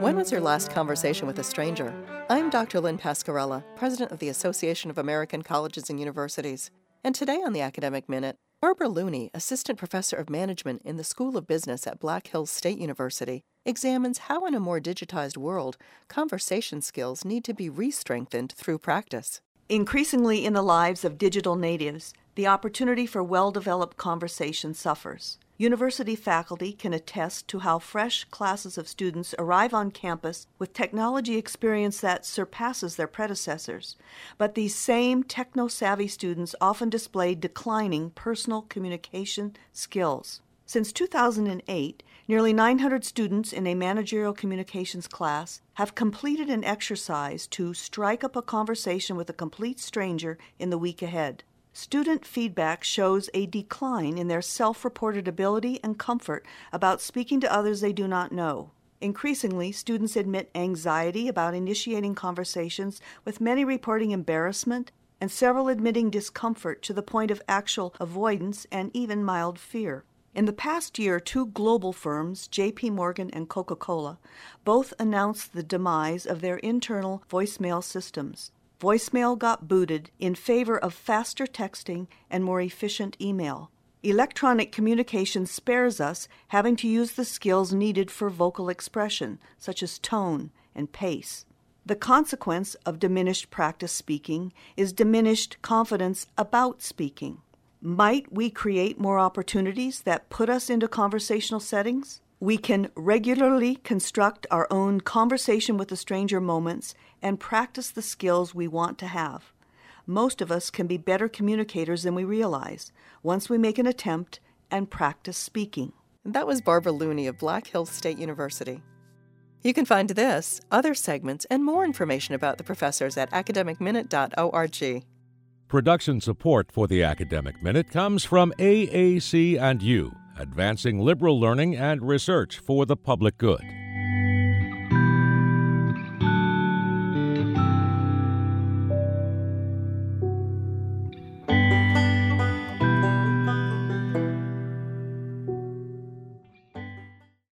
When was your last conversation with a stranger? I'm Dr. Lynn Pascarella, President of the Association of American Colleges and Universities. And today on the Academic Minute, Barbara Looney, Assistant Professor of Management in the School of Business at Black Hills State University, examines how in a more digitized world, conversation skills need to be re-strengthened through practice. Increasingly in the lives of digital natives, the opportunity for well-developed conversation suffers. University faculty can attest to how fresh classes of students arrive on campus with technology experience that surpasses their predecessors. But these same techno-savvy students often display declining personal communication skills. Since 2008, nearly 900 students in a managerial communications class have completed an exercise to strike up a conversation with a complete stranger in the week ahead. Student feedback shows a decline in their self-reported ability and comfort about speaking to others they do not know. Increasingly, students admit anxiety about initiating conversations, with many reporting embarrassment and several admitting discomfort to the point of actual avoidance and even mild fear. In the past year, two global firms, J.P. Morgan and Coca-Cola, both announced the demise of their internal voicemail systems. Voicemail got booted in favor of faster texting and more efficient email. Electronic communication spares us having to use the skills needed for vocal expression, such as tone and pace. The consequence of diminished practice speaking is diminished confidence about speaking. Might we create more opportunities that put us into conversational settings? We can regularly construct our own conversation with a stranger moments and practice the skills we want to have. Most of us can be better communicators than we realize once we make an attempt and practice speaking. That was Barbara Looney of Black Hills State University. You can find this, other segments, and more information about the professors at academicminute.org. Production support for the Academic Minute comes from AAC&U, advancing liberal learning and research for the public good.